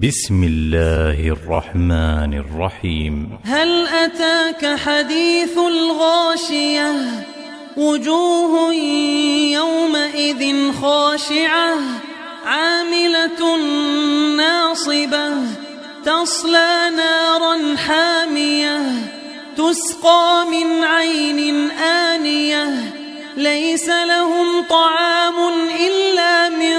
بسم الله الرحمن الرحيم. هل أتاك حديث الغاشية وجوه يومئذ خاشعة عاملة ناصبة تصلى نارا حامية تسقى من عين آنية ليس لهم طعام إلا من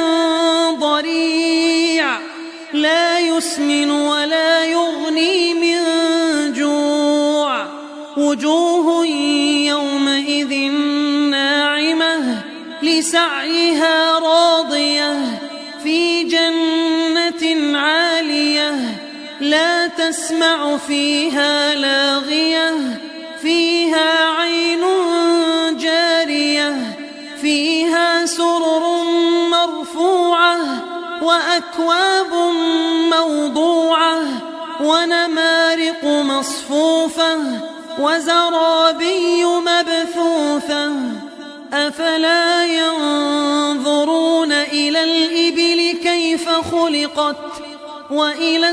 ضريع لا يسمن ولا يغني من جوع وجوه يومئذ ناعمة لسعيها راضية في جنة عالية لا تسمع فيها لاغية فيها عين جارية فيها سرر مرفوعة وأكواب موضوعة ونمارق مصفوفة وزرابي مبثوثة أفلا ينظرون إلى الإبل كيف خلقت وإلى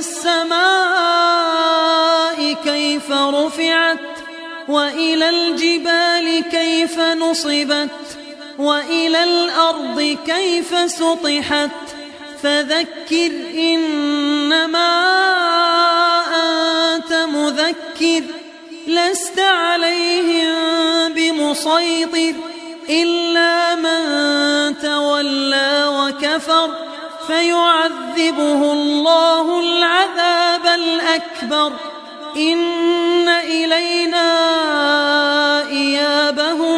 السماء كيف رفعت وإلى الجبال كيف نصبت وإلى الأرض كيف سطحت فذكر إنما أنت مذكر لست عليهم بمسيطر إلا من تولى وكفر فيعذبه الله العذاب الأكبر إن إلينا إيابهم